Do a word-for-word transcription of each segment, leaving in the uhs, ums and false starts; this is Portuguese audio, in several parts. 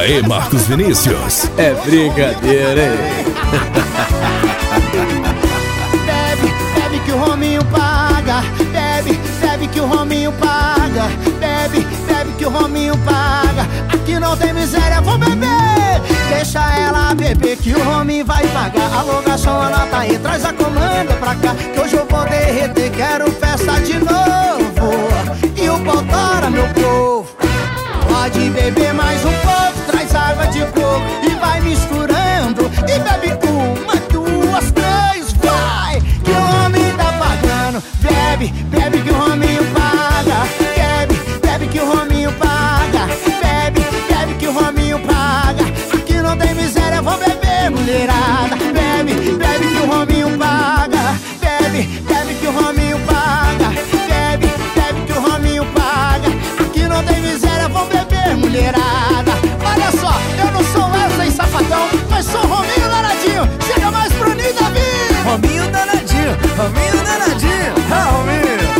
Aê, Marcos Vinícius. É brincadeira, hein? Bebe, bebe que o Rominho paga. Bebe, bebe que o Rominho paga. Bebe, bebe que o Rominho paga. Aqui não tem miséria, vou beber. Deixa ela beber que o Rominho vai pagar. Alô, garçom, anota aí, traz a comanda pra cá, que hoje eu vou derreter, quero festa de novo. E o pau tora, meu povo. Pode beber mais um pouco, traz água de coco e vai misturando. E bebe uma, duas, três, vai, que o homem tá pagando. Bebe, bebe que o Rominho paga. Bebe, bebe que o Rominho paga. Bebe, bebe que o Rominho paga. Aqui não tem miséria, vou beber, mulherada. Bebe, bebe que o Rominho paga. Bebe, bebe que o Rominho paga. Bebe, bebe que o Rominho paga. Aqui não tem miséria, vou beber, mulherada. Olha só, eu não sou Wesley Safadão, mas sou Rominho Danadinho. Chega mais pro Ninho Davi. Rominho Danadinho, Rominho Danadinho, ah, Rominho.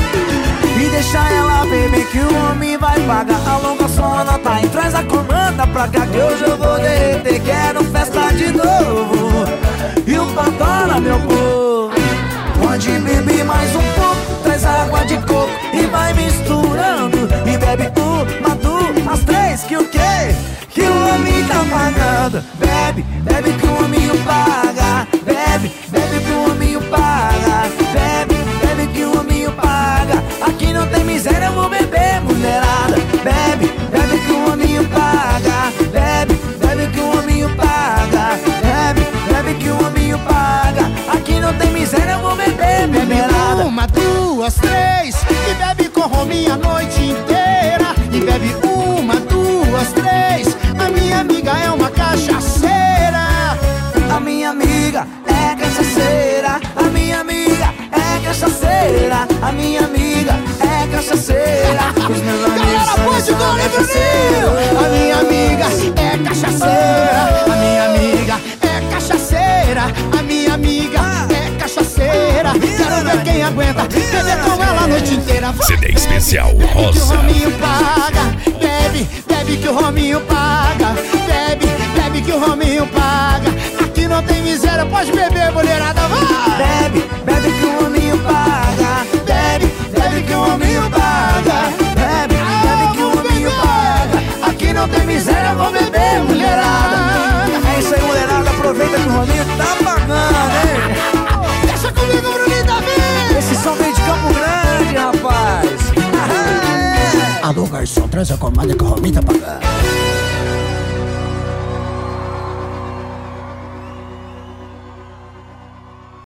E deixa ela beber que o homem vai pagar. Alonga som, anota aí, traz a comanda pra cá, que hoje eu vou derreter, quero festa de novo. E o patora, meu povo. Pode beber mais um pouco, traz água de coco e vai misturando. E bebe uma, duas, três, que o quê? Que o homem tá pagando. Bebe, bebe que o hominho paga. Bebe, bebe que o hominho paga. Bebe, bebe que o hominho paga. Aqui não tem miséria, eu vou beber, mulherada. Bebe, bebe que o hominho paga. Bebe, bebe que o hominho paga. Bebe, bebe que o hominho paga. Aqui não tem miséria, eu vou beber, mulherada. Uma, duas, três, e bebe com Rominho a noite inteira. E bebe uma, duas, três. A minha amiga é uma cachaceira. A minha amiga é cachaceira. A minha amiga é cachaceira. A minha amiga é cachaceira. Os meus amigos Galera, pode dar livre. A minha amiga é cachaceira. A minha amiga é cachaceira. A minha amiga é cachaceira. Quero ver quem aguenta beber com ela a noite inteira. Vai, C D especial bebe, bebe que o Rosa. Rominho paga. Bebe, bebe que o Rominho paga. Bebe, bebe que o Rominho paga. Aqui não tem miséria, pode beber, mulherada, vai. Bebe, bebe que o hominho paga. Bebe, bebe que o hominho paga. Bebe, bebe que o hominho paga. Aqui não tem miséria, vou beber, mulherada. É isso aí, mulherada, aproveita que o Rominho tá pagando, hein? Deixa comigo, Bruninho Davi. Esse som vem de Campo Grande, rapaz. Alô, garçom, traz a comanda que o Rominho tá pagando.